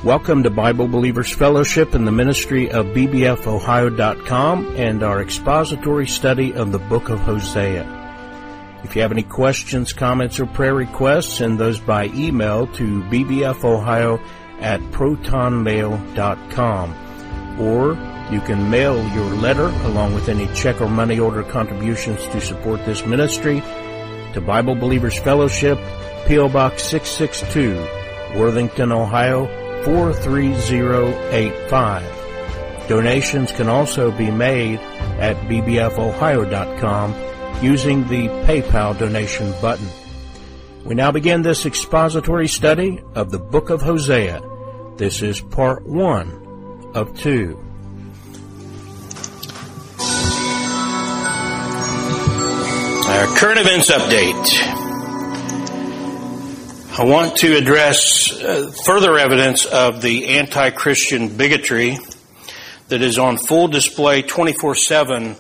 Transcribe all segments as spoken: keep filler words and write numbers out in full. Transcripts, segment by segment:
Welcome to Bible Believers Fellowship in the ministry of B B F Ohio dot com and our expository study of the book of Hosea. If you have any questions, comments, or prayer requests, send those by email to b b f ohio at proton mail dot com. Or you can mail your letter along with any check or money order contributions to support this ministry to Bible Believers Fellowship, P O Box six six two, Worthington, Ohio, four three zero eight five. Donations can also be made at b b f ohio dot com using the PayPal donation button. We now begin this expository study of the book of Hosea. This is part one of two. Our current events update. I want to address uh, further evidence of the anti-Christian bigotry that is on full display twenty-four seven,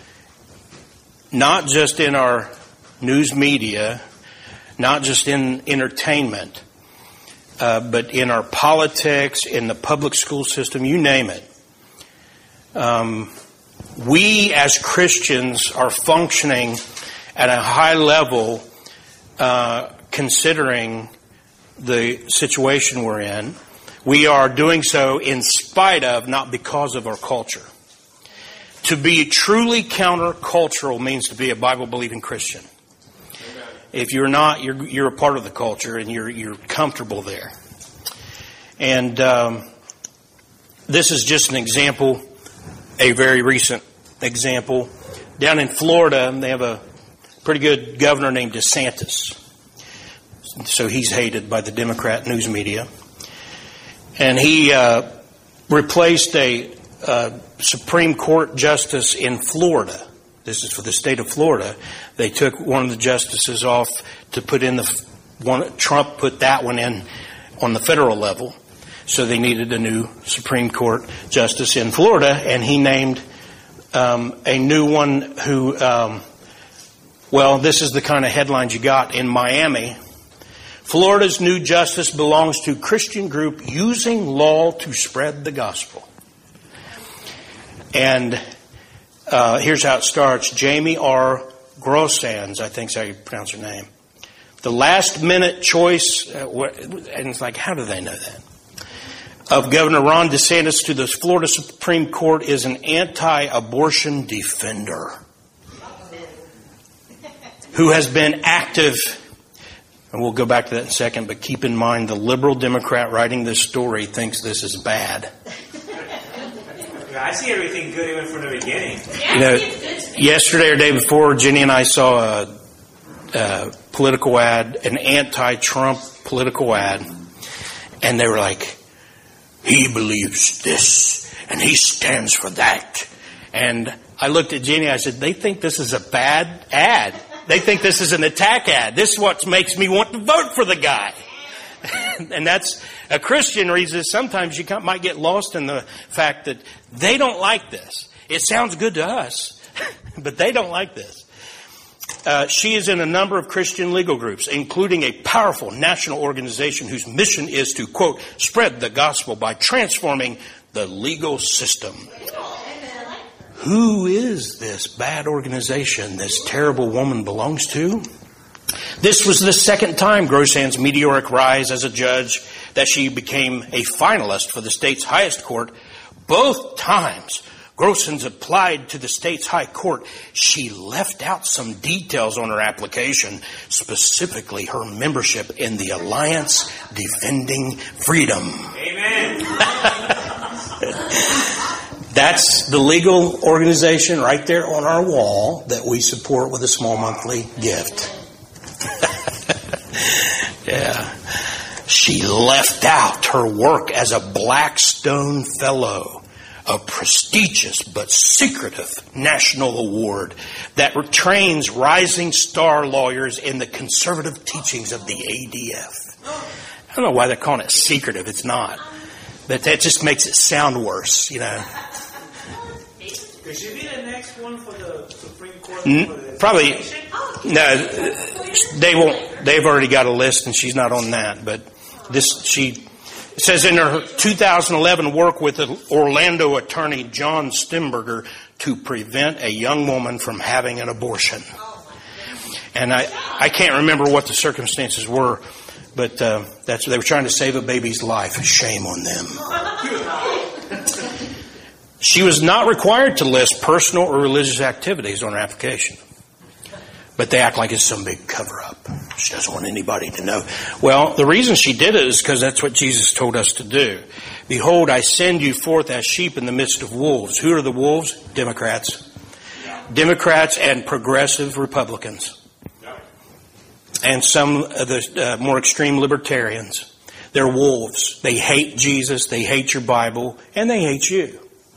not just in our news media, not just in entertainment, uh, but in our politics, in the public school system, you name it. Um, we as Christians are functioning at a high level uh considering the situation we're in. We are doing so in spite of, not because of, our culture. To be truly countercultural means to be a Bible-believing Christian. Amen. If you're not, you're you're a part of the culture and you're you're comfortable there. And um, this is just an example, a very recent example. Down in Florida, they have a pretty good governor named DeSantis. So he's hated by the Democrat news media. And he uh, replaced a uh, Supreme Court justice in Florida. This is for the state of Florida. They took one of the justices off to put in the one. Trump put that one in on the federal level. So they needed a new Supreme Court justice in Florida. And he named um, a new one who, um, well, this is the kind of headlines you got in Miami. Florida's new justice belongs to Christian group using law to spread the gospel. And uh, here's how it starts. Jamie R. Grossanz, I think is how you pronounce her name. The last minute choice, uh, and it's like, how do they know that? Of Governor Ron DeSantis to the Florida Supreme Court is an anti-abortion defender who has been active. And we'll go back to that in a second, but keep in mind the liberal Democrat writing this story thinks this is bad. I see everything good even from the beginning. You know, yesterday or day before, Jenny and I saw a, a political ad, an anti-Trump political ad, and they were like, he believes this, and he stands for that. And I looked at Jenny, I said, they think this is a bad ad. They think this is an attack ad. This is what makes me want to vote for the guy. And that's, a Christian reads this. Sometimes you might get lost in the fact that they don't like this. It sounds good to us, but they don't like this. Uh, she is in a number of Christian legal groups, including a powerful national organization whose mission is to, quote, spread the gospel by transforming the legal system. Who is this bad organization this terrible woman belongs to? This was the second time Grossanz's meteoric rise as a judge that she became a finalist for the state's highest court. Both times Grossanz applied to the state's high court, she left out some details on her application, specifically her membership in the Alliance Defending Freedom. Amen. That's the legal organization right there on our wall that we support with a small monthly gift. Yeah. She left out her work as a Blackstone Fellow, a prestigious but secretive national award that trains rising star lawyers in the conservative teachings of the A D F. I don't know why they're calling it secretive. It's not. But that just makes it sound worse, you know. Could she be the next one for the Supreme Court? N- probably. No, they won't. They've already got a list, and she's not on that. But this, she, It says in her two thousand eleven work with Orlando attorney John Stemberger to prevent a young woman from having an abortion. And I, I can't remember what the circumstances were, but uh, that's they were trying to save a baby's life. Shame on them. She was not required to list personal or religious activities on her application. But they act like it's some big cover-up. She doesn't want anybody to know. Well, the reason she did it is because that's what Jesus told us to do. Behold, I send you forth as sheep in the midst of wolves. Who are the wolves? Democrats. Democrats and progressive Republicans. And some of the uh, more extreme libertarians. They're wolves. They hate Jesus, they hate your Bible, and they hate you.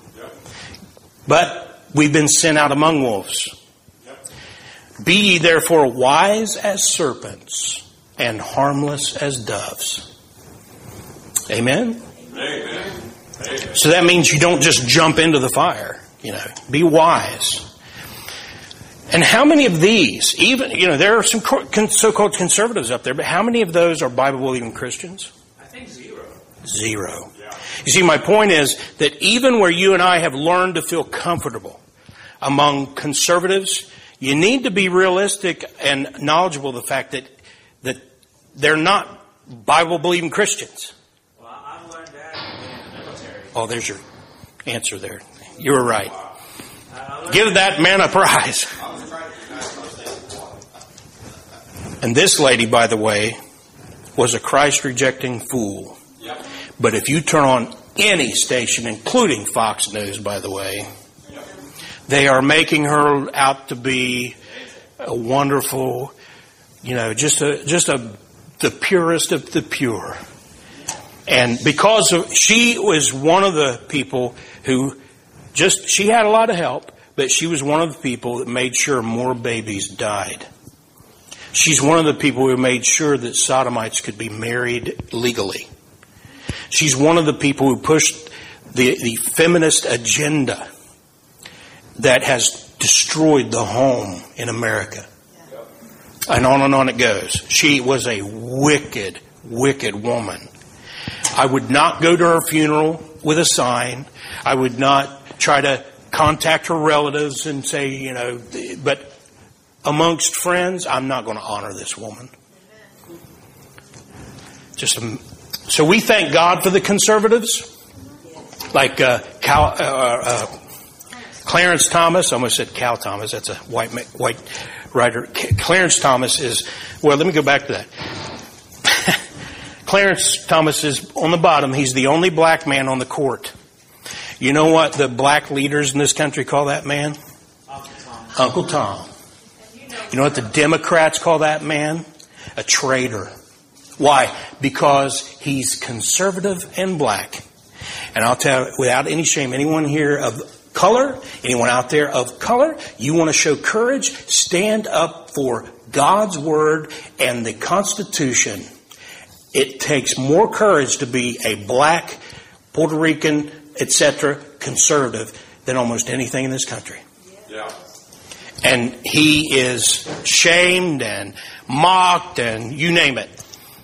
But we've been sent out among wolves. Be ye therefore wise as serpents and harmless as doves. Amen? Amen. So that means you don't just jump into the fire. You know, be wise. And how many of these, even, you know, there are some so-called conservatives up there, but how many of those are Bible-believing Christians? I think zero. Zero. Yeah. You see, my point is that even where you and I have learned to feel comfortable among conservatives, you need to be realistic and knowledgeable of the fact that that they're not Bible-believing Christians. Well, I learned that in the military. Oh, there's your answer there. You were right. Give that man a prize. And this lady, by the way, was a Christ-rejecting fool. But if you turn on any station, including Fox News, by the way, they are making her out to be a wonderful, you know, just a just a the purest of the pure. And because of, she was one of the people who just, she had a lot of help, but she was one of the people that made sure more babies died. She's one of the people who made sure that sodomites could be married legally. She's one of the people who pushed the, the feminist agenda that has destroyed the home in America. And on and on it goes. She was a wicked, wicked woman. I would not go to her funeral with a sign. I would not try to contact her relatives and say, you know, but amongst friends, I'm not going to honor this woman. Just a, so we thank God for the conservatives, like uh, Cal, uh, uh, Clarence Thomas. I almost said Cal Thomas. That's a white white writer. Clarence Thomas is, well, let me go back to that. Clarence Thomas is on the bottom. He's the only black man on the court. You know what the black leaders in this country call that man? Uncle Tom. Uncle Tom. You know what the Democrats call that man? A traitor. Why? Because he's conservative and black. And I'll tell you, without any shame, anyone here of color, anyone out there of color, you want to show courage, stand up for God's Word and the Constitution. It takes more courage to be a black, Puerto Rican, et cetera, conservative than almost anything in this country. Yeah. And he is shamed and mocked and you name it.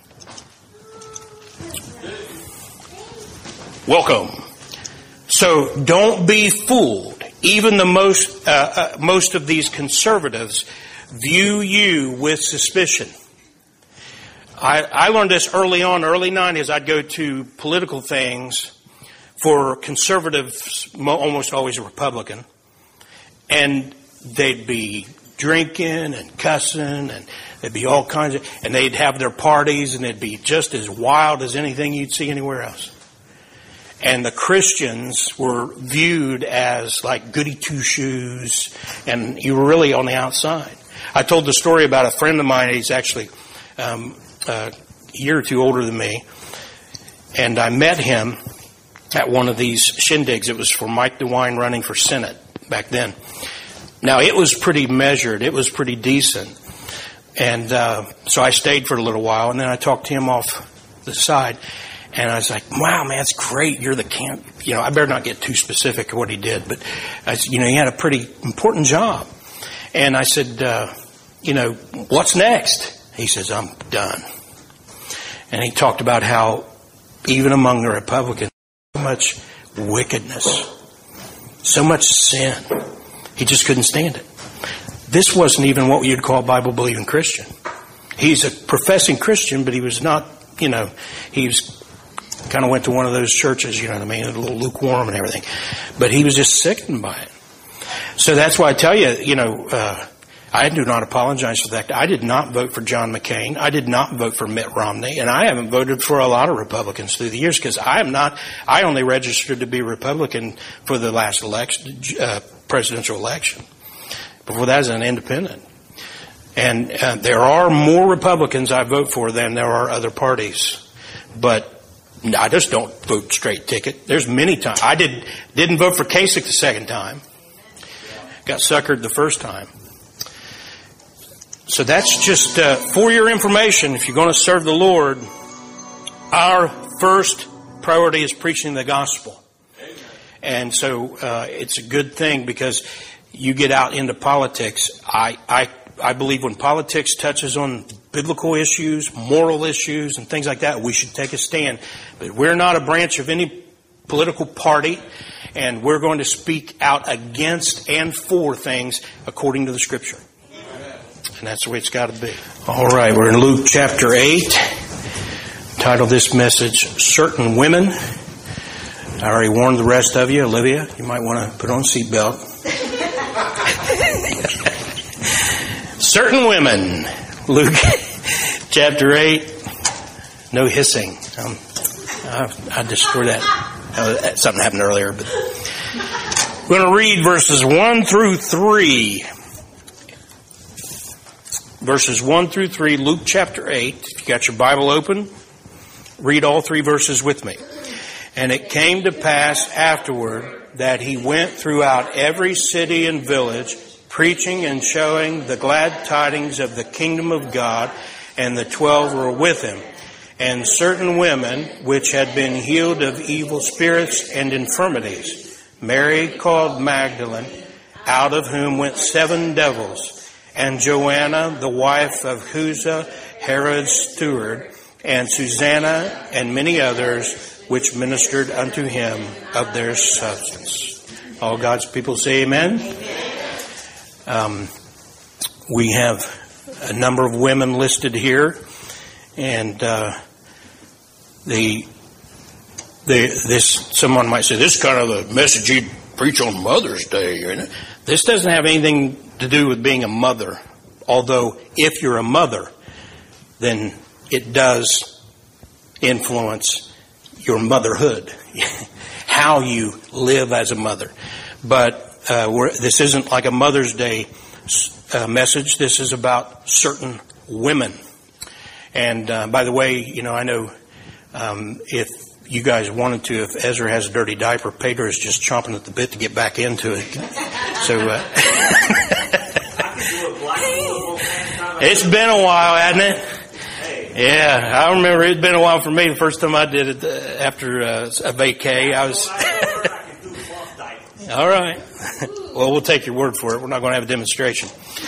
Welcome. So don't be fooled. Even the most uh, uh, most of these conservatives view you with suspicion. I, I learned this early on, early nineties. I'd go to political things for conservatives, almost always Republican, and they'd be drinking and cussing, and there'd be all kinds of, and they'd have their parties, and it'd be just as wild as anything you'd see anywhere else. And the Christians were viewed as like goody two-shoes, and you were really on the outside. I told the story about a friend of mine. He's actually um, a year or two older than me, and I met him at one of these shindigs. It was for Mike DeWine running for Senate back then. Now, it was pretty measured. It was pretty decent. And uh, so I stayed for a little while, and then I talked to him off the side. And I was like, wow, man, it's great. You're the camp. You know, I better not get too specific of what he did. But, I said, you know, he had a pretty important job. And I said, uh, you know, what's next? He says, I'm done. And he talked about how even among the Republicans, so much wickedness, so much sin. He just couldn't stand it. This wasn't even what you'd call a Bible-believing Christian. He's a professing Christian, but he was not, you know, he was kind of went to one of those churches, you know what I mean, a little lukewarm and everything. But he was just sickened by it. So that's why I tell you, you know, uh, I do not apologize for that. I did not vote for John McCain. I did not vote for Mitt Romney. And I haven't voted for a lot of Republicans through the years because I am not, I only registered to be Republican for the last election, uh, presidential election. Before that, as an independent. And uh, there are more Republicans I vote for than there are other parties. But I just don't vote straight ticket. There's many times. I did, didn't vote for Kasich the second time. Got suckered the first time. So that's just uh, for your information. If you're going to serve the Lord, our first priority is preaching the gospel. And so uh, it's a good thing because you get out into politics. I, I I believe when politics touches on biblical issues, moral issues, and things like that, we should take a stand. But we're not a branch of any political party, and we're going to speak out against and for things according to the Scripture. And that's the way it's got to be. All right, we're in Luke chapter eight. Titled this message, Certain Women. I already warned the rest of you. Olivia, you might want to put on a seatbelt. Certain women. Luke chapter eight. No hissing. Um, I, I destroyed that. Uh, something happened earlier. But we're going to read verses one through three. Verses one through three, Luke chapter eight. If you got your Bible open, read all three verses with me. And it came to pass afterward that he went throughout every city and village, preaching and showing the glad tidings of the kingdom of God, and the twelve were with him. And certain women which had been healed of evil spirits and infirmities, Mary called Magdalene, out of whom went seven devils, and Joanna, the wife of Chuza, Herod's steward, and Susanna, and many others, which ministered unto him of their substance. All God's people say amen. Um, we have a number of women listed here, and uh, the the this someone might say this is kind of the message you preach on Mother's Day. You know? This doesn't have anything to do with being a mother, although if you're a mother, then it does influence your motherhood, how you live as a mother. But uh, we're, this isn't like a Mother's Day uh, message. This is about certain women. And uh, by the way, you know, I know um, if you guys wanted to, if Ezra has a dirty diaper, Pedro is just chomping at the bit to get back into it. So uh, it's been a while, hasn't it? Yeah, I remember it's been a while for me. The first time I did it uh, after uh, a vacay, I was. All right. Well, we'll take your word for it. We're not going to have a demonstration.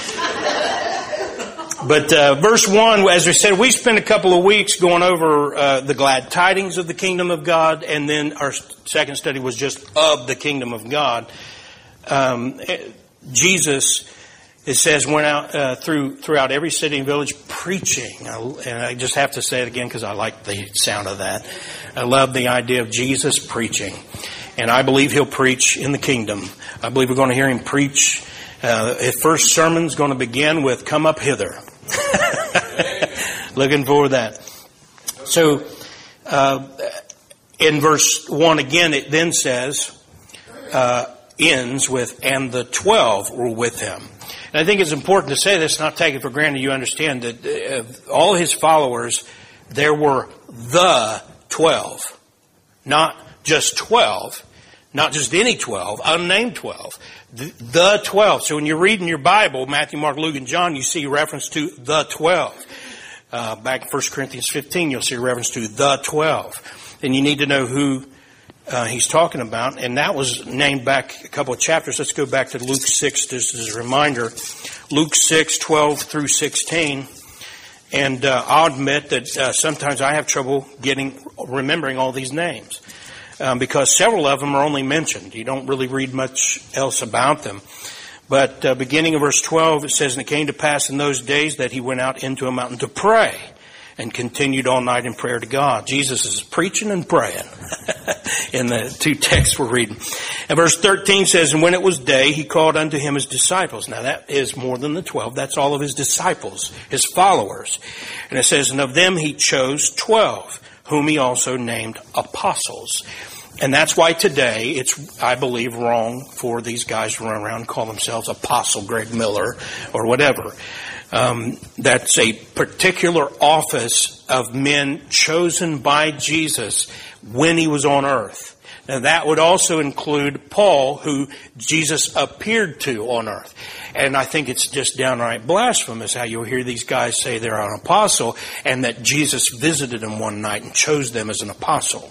But uh, verse one, as we said, we spent a couple of weeks going over uh, the glad tidings of the kingdom of God, and then our second study was just of the kingdom of God. Um, Jesus, it says, went out uh, through throughout every city and village preaching. And I just have to say it again because I like the sound of that. I love the idea of Jesus preaching. And I believe he'll preach in the kingdom. I believe we're going to hear him preach. Uh, his first sermon's going to begin with, "Come up hither." Looking forward to that. So, uh, in verse one again, it then says, uh, ends with, "And the twelve were with him." And I think it's important to say this, not take it for granted. You understand that of all his followers, there were the twelve. Not just twelve. Not just any twelve. Unnamed twelve. The, the twelve. So when you're reading your Bible, Matthew, Mark, Luke, and John, you see reference to the twelve. Uh, back in First Corinthians fifteen, you'll see reference to the twelve. And you need to know who uh, he's talking about. And that was named back a couple of chapters. Let's go back to Luke six, just as a reminder. Luke six, twelve through sixteen. And uh, I'll admit that uh, sometimes I have trouble getting remembering all these names um, because several of them are only mentioned. You don't really read much else about them. But uh, beginning of verse twelve, it says, "And it came to pass in those days that he went out into a mountain to pray and continued all night in prayer to God." Jesus is preaching and praying in the two texts we're reading. And verse thirteen says, "And when it was day, he called unto him his disciples." Now that is more than the twelve. That's all of his disciples, his followers. And it says, "And of them he chose twelve, whom he also named apostles." And that's why today it's, I believe, wrong for these guys to run around and call themselves Apostle Greg Miller or whatever. Um, that's a particular office of men chosen by Jesus when he was on earth. Now that would also include Paul, who Jesus appeared to on earth. And I think it's just downright blasphemous how you'll hear these guys say they're an apostle and that Jesus visited them one night and chose them as an apostle.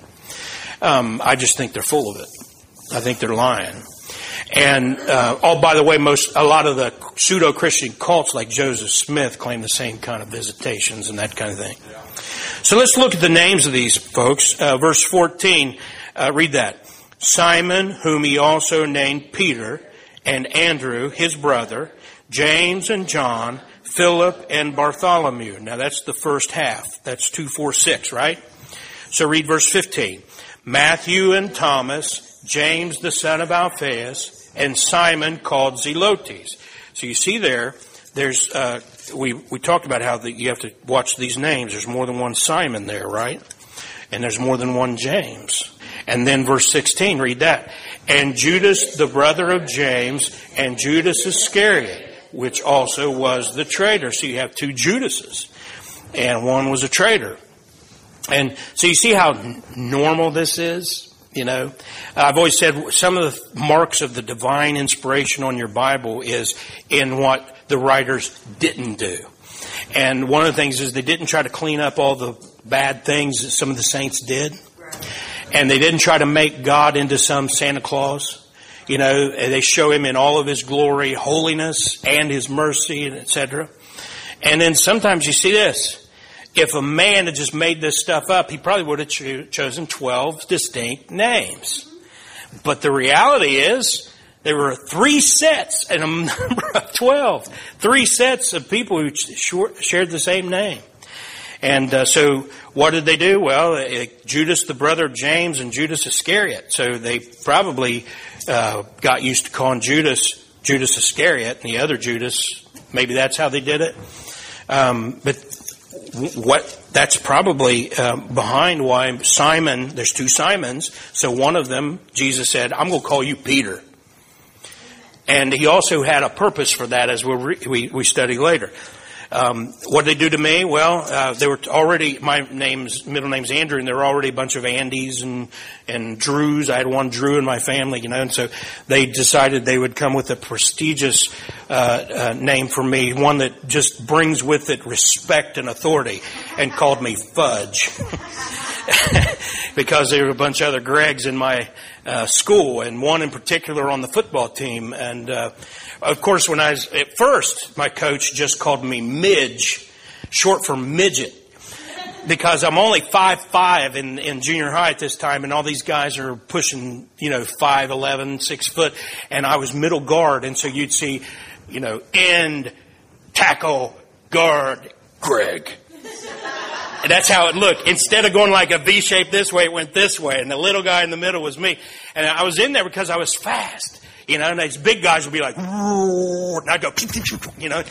Um, I just think they're full of it. I think they're lying. And uh, oh, by the way, most a lot of the pseudo-Christian cults like Joseph Smith claim the same kind of visitations and that kind of thing. Yeah. So let's look at the names of these folks. Uh, verse fourteen, uh, read that. "Simon, whom he also named Peter, and Andrew, his brother, James and John, Philip and Bartholomew." Now that's the first half. That's two, four, six, right? So read verse fifteen. "Matthew and Thomas, James the son of Alphaeus, and Simon called Zelotes." So you see there, there's uh, we we talked about how the, you have to watch these names. There's more than one Simon there, right? And there's more than one James. And then verse sixteen, read that. "And Judas, the brother of James, and Judas Iscariot, which also was the traitor." So you have two Judases, and one was a traitor. And so you see how n- normal this is, you know. I've always said some of the marks of the divine inspiration on your Bible is in what the writers didn't do. And one of the things is they didn't try to clean up all the bad things that some of the saints did. And they didn't try to make God into some Santa Claus. You know, they show him in all of his glory, holiness, and his mercy, and et cetera. And then sometimes you see this. If a man had just made this stuff up, he probably would have cho- chosen twelve distinct names. But the reality is, there were three sets and a number of twelve. Three sets of people who sh- shared the same name. And uh, so what did they do? Well, uh, Judas, the brother of James, and Judas Iscariot. So they probably uh, got used to calling Judas Judas Iscariot, and the other Judas, maybe that's how they did it. Um, but what that's probably uh, behind why Simon, there's two Simons, so one of them, Jesus said, "I'm going to call you Peter." And he also had a purpose for that, as we'll re- we we study later. Um, what did they do to me? Well, uh, they were already, my name's, middle name's Andrew, and there were already a bunch of Andys and, and Drews. I had one Drew in my family, you know, and so they decided they would come with a prestigious, uh, uh, name for me, one that just brings with it respect and authority, and called me Fudge. Because there were a bunch of other Gregs in my, uh, school, and one in particular on the football team, and, uh, of course, when I was at first, my coach just called me Midge, short for midget, because I'm only five five in, in junior high at this time, and all these guys are pushing, you know, five eleven, six foot, and I was middle guard, and so you'd see, you know, end, tackle, guard, Greg. And that's how it looked. Instead of going like a V shape this way, it went this way, and the little guy in the middle was me. And I was in there because I was fast. You know, and these big guys would be like, and I'd go, you know.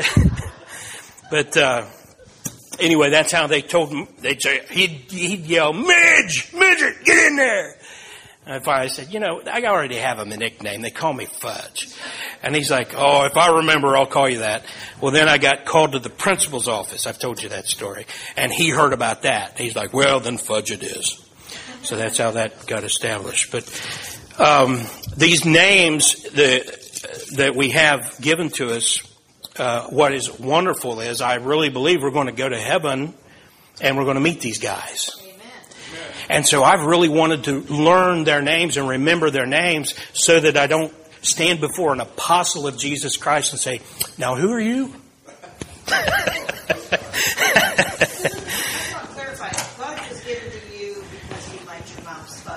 But uh, anyway, that's how they told him. They'd say, he'd, he'd yell, "Midge, midget, get in there." And I finally said, you know, I already have him a nickname. They call me Fudge. And he's like, "Oh, if I remember, I'll call you that." Well, then I got called to the principal's office. I've told you that story. And he heard about that. He's like, "Well, then Fudge it is." So that's how that got established. But Um, these names that, that we have given to us, uh, what is wonderful is I really believe we're going to go to heaven and we're going to meet these guys. Amen. And so I've really wanted to learn their names and remember their names so that I don't stand before an apostle of Jesus Christ and say, "Now who are you?"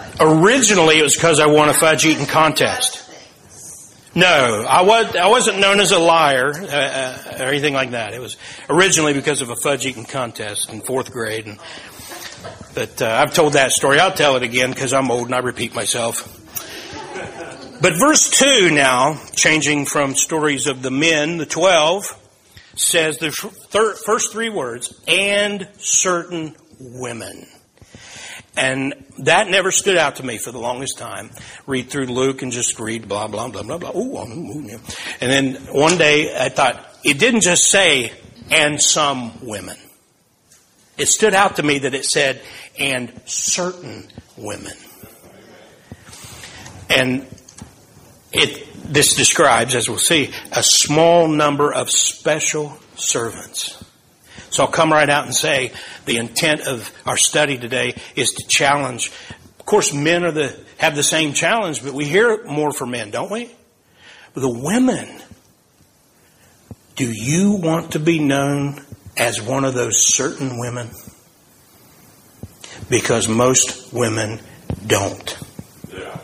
Originally, it was because I won a fudge eating contest. No, I was I wasn't known as a liar uh, uh, or anything like that. It was originally because of a fudge eating contest in fourth grade. And, but uh, I've told that story. I'll tell it again because I'm old and I repeat myself. But verse two now, changing from stories of the men, the twelve, says the thir- first three words, and certain women. And that never stood out to me for the longest time. Read through Luke and just read blah, blah, blah, blah, blah. Ooh, ooh, yeah. And then one day I thought, it didn't just say, and some women. It stood out to me that it said, and certain women. And it this describes, as we'll see, a small number of special servants. So I'll come right out and say the intent of our study today is to challenge. Of course, men are the have the same challenge, but we hear more from men, don't we? But the women, do you want to be known as one of those certain women? Because most women don't. Yeah.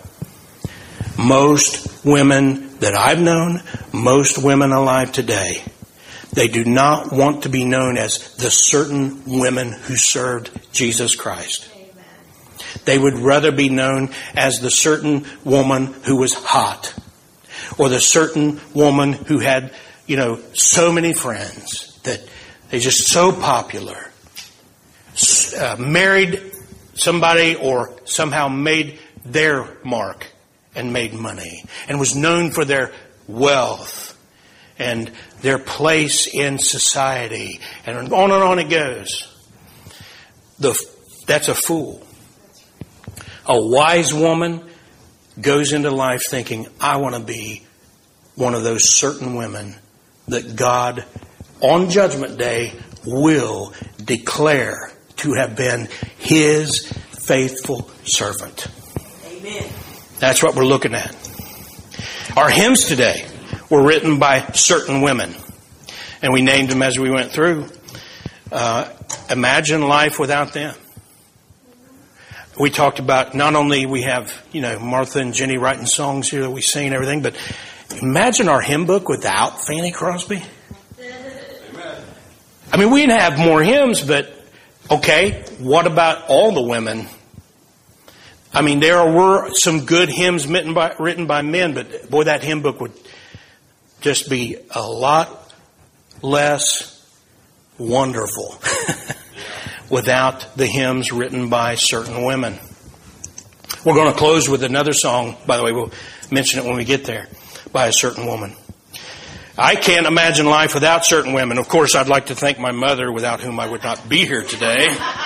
Most women that I've known, most women alive today, they do not want to be known as the certain women who served Jesus Christ. Amen. They would rather be known as the certain woman who was hot, or the certain woman who had, you know, so many friends that they're just so popular, uh, married somebody or somehow made their mark and made money and was known for their wealth and their place in society, and on and on it goes. The, that's a fool. A wise woman goes into life thinking, I want to be one of those certain women that God, on Judgment Day, will declare to have been His faithful servant. Amen. That's what we're looking at. Our hymns today were written by certain women, and we named them as we went through. Uh, imagine life without them. We talked about not only we have, you know, Martha and Jenny writing songs here that we sing and everything, but imagine our hymn book without Fanny Crosby. Amen. I mean, we'd have more hymns, but okay, what about all the women? I mean, there were some good hymns written by, written by men, but boy, that hymn book would just be a lot less wonderful without the hymns written by certain women. We're going to close with another song, by the way, we'll mention it when we get there, by a certain woman. I can't imagine life without certain women. Of course, I'd like to thank my mother, without whom I would not be here today.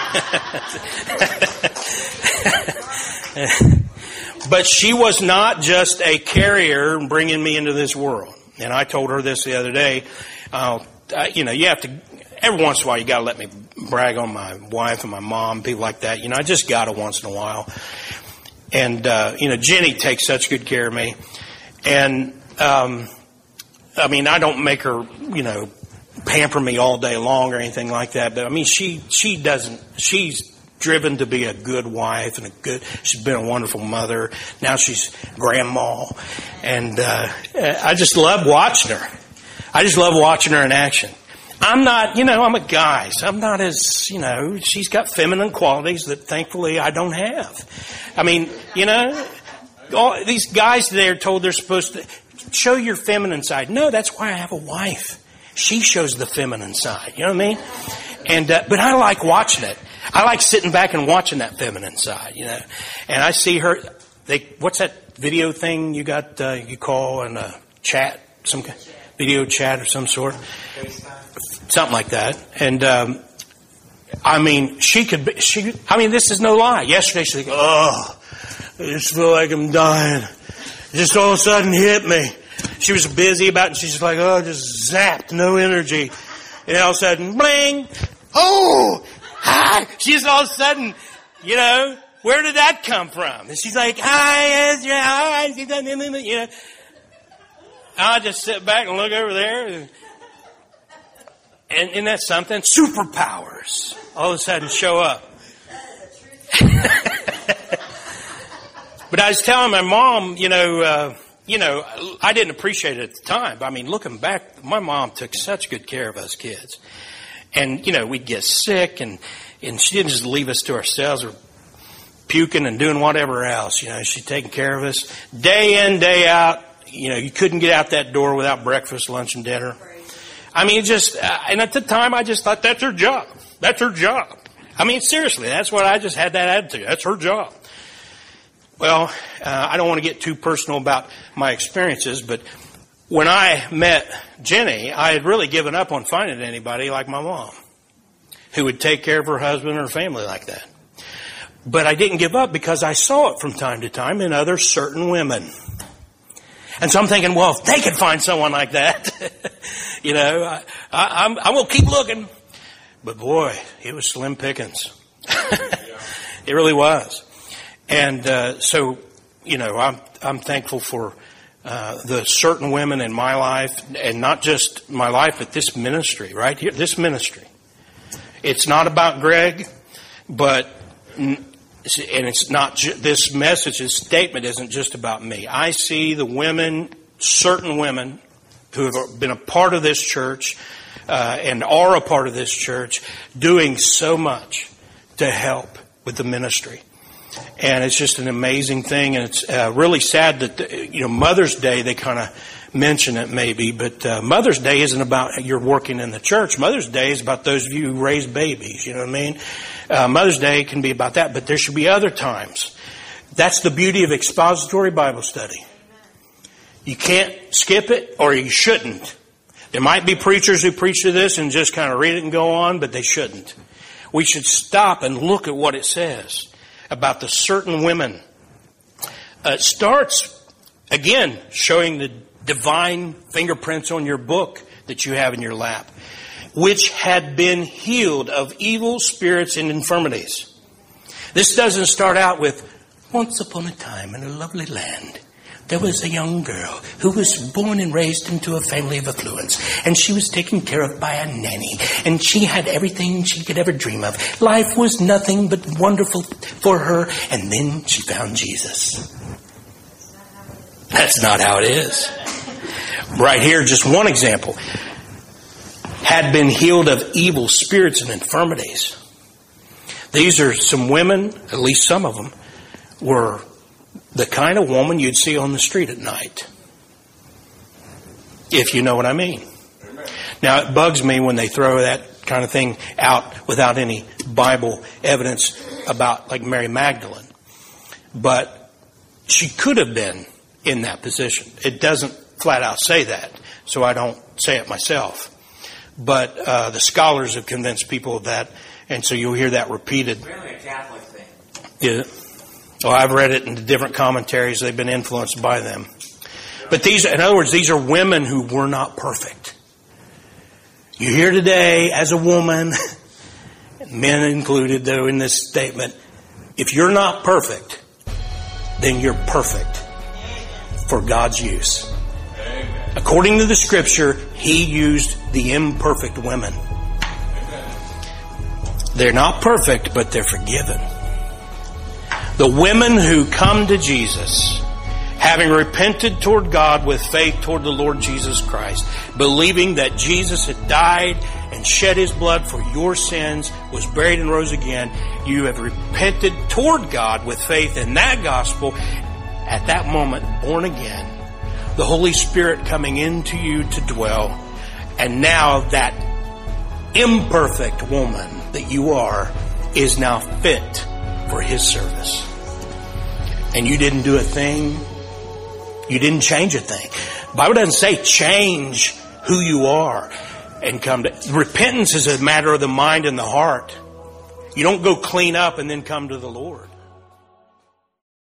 But she was not just a carrier bringing me into this world. And I told her this the other day. Uh, you know, you have to, every once in a while, you got to let me brag on my wife and my mom, people like that. You know, I just got to once in a while. And, uh, you know, Jenny takes such good care of me. And, um, I mean, I don't make her, you know, pamper me all day long or anything like that. But, I mean, she, she doesn't, she's driven to be a good wife and a good, she's been a wonderful mother. Now she's grandma. And uh, I just love watching her. I just love watching her in action. I'm not, you know, I'm a guy. So I'm not as, you know, she's got feminine qualities that thankfully I don't have. I mean, you know, all these guys today are told they're supposed to show your feminine side. No, that's why I have a wife. She shows the feminine side. You know what I mean? And uh, but I like watching it. I like sitting back and watching that feminine side, you know. And I see her. They what's that video thing you got? Uh, you call and uh, chat, some video chat of some sort, something like that. And um, I mean, she could. Be, she. I mean, this is no lie. Yesterday she's like, "Oh, I just feel like I'm dying." It just all of a sudden hit me. She was busy about it, and she's just like, "Oh, just zapped, no energy." And all of a sudden, bling! Oh! Hi! She's all of a sudden, you know, where did that come from? And she's like, hi, Ezra, hi. You know, I just sit back and look over there. And, and isn't that something? Superpowers all of a sudden show up. But I was telling my mom, you know, uh, you know, I didn't appreciate it at the time. I mean, looking back, my mom took such good care of us kids. And, you know, we'd get sick, and, and she didn't just leave us to ourselves or puking and doing whatever else. You know, she'd taken care of us day in, day out. You know, you couldn't get out that door without breakfast, lunch, and dinner. I mean, just, uh, and at the time, I just thought that's her job. That's her job. I mean, seriously, that's what I just had that attitude. That's her job. Well, uh, I don't want to get too personal about my experiences, but when I met Jenny, I had really given up on finding anybody like my mom who would take care of her husband or family like that. But I didn't give up because I saw it from time to time in other certain women. And so I'm thinking, well, if they could find someone like that, you know, I, I, I'm, I will keep looking. But boy, it was slim pickings. It really was. And uh, so, you know, I'm I'm thankful for uh, the certain women in my life, and not just my life, but this ministry right here, this ministry. It's not about Greg, but, and it's not ju- this message, this statement isn't just about me. I see the women, certain women who have been a part of this church uh, and are a part of this church, doing so much to help with the ministry. And it's just an amazing thing, and it's uh, really sad that, the, you know, Mother's Day, they kind of mention it maybe, but uh, Mother's Day isn't about you're working in the church. Mother's Day is about those of you who raise babies, you know what I mean? Uh, Mother's Day can be about that, but there should be other times. That's the beauty of expository Bible study. You can't skip it, or you shouldn't. There might be preachers who preach to this and just kind of read it and go on, but they shouldn't. We should stop and look at what it says about the certain women. Uh, it starts, again, showing the divine fingerprints on your book that you have in your lap, which had been healed of evil spirits and infirmities. This doesn't start out with, once upon a time in a lovely land, there was a young girl who was born and raised into a family of affluence, and she was taken care of by a nanny, and she had everything she could ever dream of. Life was nothing but wonderful for her, and then she found Jesus. That's not how it is. Right here, just one example. Had been healed of evil spirits and infirmities. These are some women, at least some of them, were the kind of woman you'd see on the street at night. If you know what I mean. Amen. Now, it bugs me when they throw that kind of thing out without any Bible evidence about, like, Mary Magdalene. But she could have been in that position. It doesn't flat out say that, so I don't say it myself. But uh, the scholars have convinced people of that, and so you'll hear that repeated. It's really a Catholic thing. Yeah. Well, I've read it in the different commentaries. They've been influenced by them. But these, in other words, these are women who were not perfect. You're here today as a woman, men included, though, in this statement. If you're not perfect, then you're perfect for God's use. According to the Scripture, He used the imperfect women. They're not perfect, but they're forgiven. The women who come to Jesus, having repented toward God with faith toward the Lord Jesus Christ, believing that Jesus had died and shed His blood for your sins, was buried and rose again, you have repented toward God with faith in that gospel. At that moment, born again, the Holy Spirit coming into you to dwell, and now that imperfect woman that you are is now fit for His service. And you didn't do a thing. You didn't change a thing. The Bible doesn't say change who you are and come to... Repentance is a matter of the mind and the heart. You don't go clean up and then come to the Lord.